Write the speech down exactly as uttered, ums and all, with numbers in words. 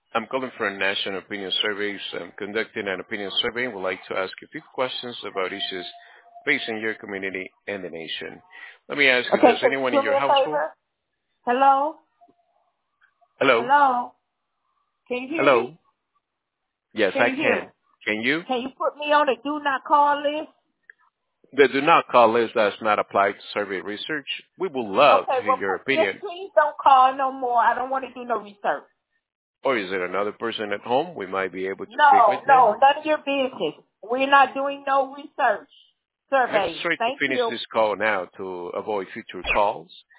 I'm calling for a national opinion survey. So I'm conducting an opinion survey and would like to ask a few questions about issues facing your community and the nation. Let me ask you, Okay, does can you anyone in do me your a household? favor? Hello? Hello? Hello? Can you hear me? Hello? Yes, Can I you hear can. me? Can you? Can you put me on a do not call list? The do not call list does not apply to survey research. We would love Okay, to hear well, your put, just opinion. please don't call no more. I don't want to do no research. Or is there another person at home we might be able to speak No, with then? no, none of your business. We're not doing no research Let's surveys. try to Thank finish you. this call now to avoid future calls.